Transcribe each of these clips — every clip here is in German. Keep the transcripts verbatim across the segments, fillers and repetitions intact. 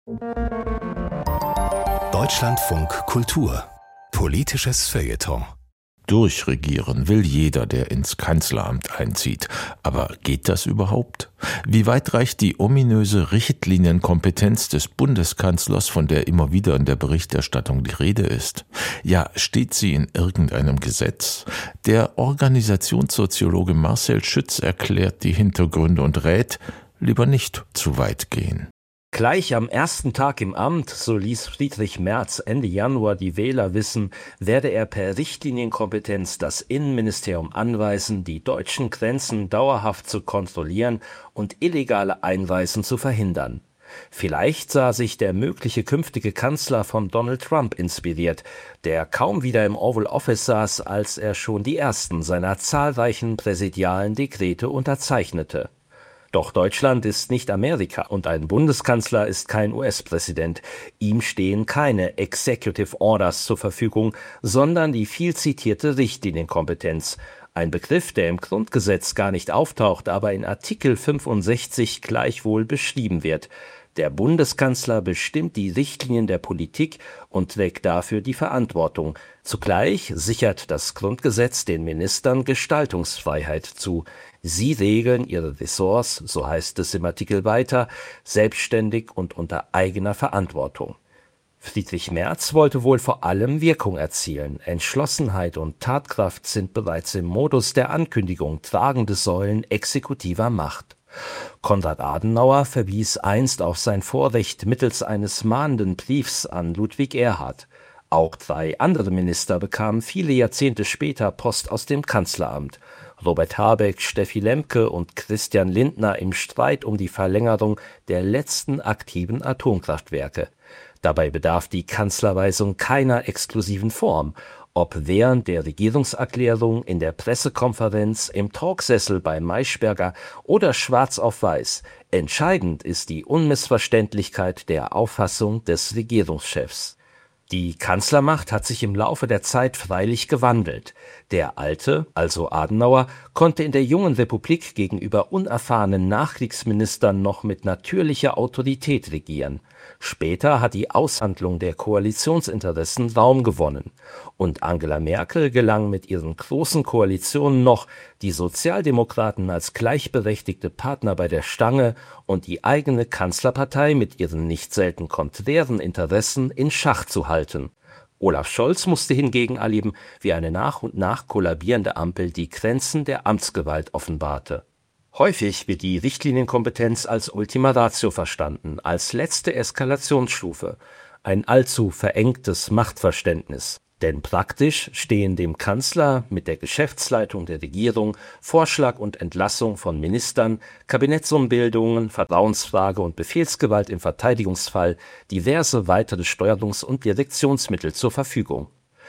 Deutschlandfunk Kultur. Politisches Feuilleton. Durchregieren will jeder, der ins Kanzleramt einzieht. Aber geht das überhaupt? Wie weit reicht die ominöse Richtlinienkompetenz des Bundeskanzlers, von der immer wieder in der Berichterstattung die Rede ist? Ja, steht sie in irgendeinem Gesetz? Der Organisationssoziologe Marcel Schütz erklärt die Hintergründe und rät, lieber nicht zu weit gehen. Gleich am ersten Tag im Amt, so ließ Friedrich Merz Ende Januar die Wähler wissen, werde er per Richtlinienkompetenz das Innenministerium anweisen, die deutschen Grenzen dauerhaft zu kontrollieren und illegale Einreisen zu verhindern. Vielleicht sah sich der mögliche künftige Kanzler von Donald Trump inspiriert, der kaum wieder im Oval Office saß, als er schon die ersten seiner zahlreichen präsidialen Dekrete unterzeichnete. Doch Deutschland ist nicht Amerika und ein Bundeskanzler ist kein U S-Präsident. Ihm stehen keine Executive Orders zur Verfügung, sondern die viel zitierte Richtlinienkompetenz. Ein Begriff, der im Grundgesetz gar nicht auftaucht, aber in Artikel fünfundsechzig gleichwohl beschrieben wird. Der Bundeskanzler bestimmt die Richtlinien der Politik und trägt dafür die Verantwortung. Zugleich sichert das Grundgesetz den Ministern Gestaltungsfreiheit zu. Sie regeln ihre Ressorts, so heißt es im Artikel weiter, selbstständig und unter eigener Verantwortung. Friedrich Merz wollte wohl vor allem Wirkung erzielen. Entschlossenheit und Tatkraft sind bereits im Modus der Ankündigung tragende Säulen exekutiver Macht. Konrad Adenauer verwies einst auf sein Vorrecht mittels eines mahnenden Briefs an Ludwig Erhard. Auch drei andere Minister bekamen viele Jahrzehnte später Post aus dem Kanzleramt. Robert Habeck, Steffi Lemke und Christian Lindner im Streit um die Verlängerung der letzten aktiven Atomkraftwerke. Dabei bedarf die Kanzlerweisung keiner exklusiven Form. Ob während der Regierungserklärung, in der Pressekonferenz, im Talksessel bei Maischberger oder schwarz auf weiß. Entscheidend ist die Unmissverständlichkeit der Auffassung des Regierungschefs. Die Kanzlermacht hat sich im Laufe der Zeit freilich gewandelt. Der Alte, also Adenauer, konnte in der jungen Republik gegenüber unerfahrenen Nachkriegsministern noch mit natürlicher Autorität regieren. Später hat die Aushandlung der Koalitionsinteressen Raum gewonnen. Und Angela Merkel gelang mit ihren großen Koalitionen noch, die Sozialdemokraten als gleichberechtigte Partner bei der Stange und die eigene Kanzlerpartei mit ihren nicht selten konträren Interessen in Schach zu halten. Olaf Scholz musste hingegen erleben, wie eine nach und nach kollabierende Ampel die Grenzen der Amtsgewalt offenbarte. Häufig wird die Richtlinienkompetenz als Ultima Ratio verstanden, als letzte Eskalationsstufe, ein allzu verengtes Machtverständnis. Denn praktisch stehen dem Kanzler mit der Geschäftsleitung der Regierung, Vorschlag und Entlassung von Ministern, Kabinettsumbildungen, Vertrauensfrage und Befehlsgewalt im Verteidigungsfall diverse weitere Steuerungs- und Direktionsmittel zur Verfügung.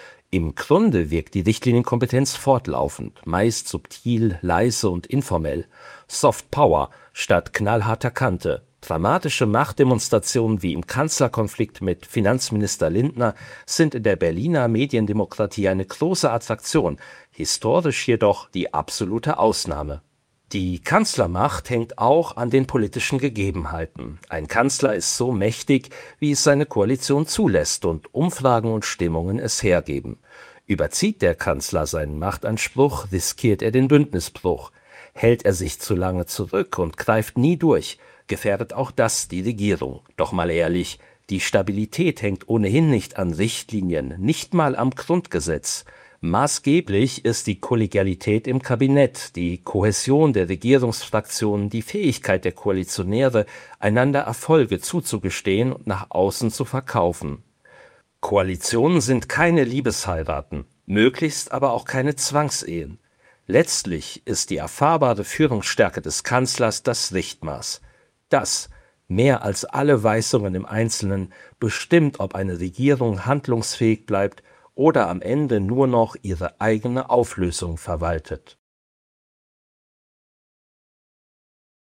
Im Grunde wirkt die Richtlinienkompetenz fortlaufend, meist subtil, leise und informell. Soft Power statt knallharter Kante. Dramatische Machtdemonstrationen wie im Kanzlerkonflikt mit Finanzminister Lindner sind in der Berliner Mediendemokratie eine große Attraktion, historisch jedoch die absolute Ausnahme. Die Kanzlermacht hängt auch an den politischen Gegebenheiten. Ein Kanzler ist so mächtig, wie es seine Koalition zulässt und Umfragen und Stimmungen es hergeben. Überzieht der Kanzler seinen Machtanspruch, riskiert er den Bündnisbruch. Hält er sich zu lange zurück und greift nie durch, gefährdet auch das die Regierung. Doch mal ehrlich, die Stabilität hängt ohnehin nicht an Richtlinien, nicht mal am Grundgesetz. Maßgeblich ist die Kollegialität im Kabinett, die Kohäsion der Regierungsfraktionen, die Fähigkeit der Koalitionäre, einander Erfolge zuzugestehen und nach außen zu verkaufen. Koalitionen sind keine Liebesheiraten, möglichst aber auch keine Zwangsehen. Letztlich ist die erfahrbare Führungsstärke des Kanzlers das Richtmaß. Das, mehr als alle Weisungen im Einzelnen, bestimmt, ob eine Regierung handlungsfähig bleibt oder am Ende nur noch ihre eigene Auflösung verwaltet.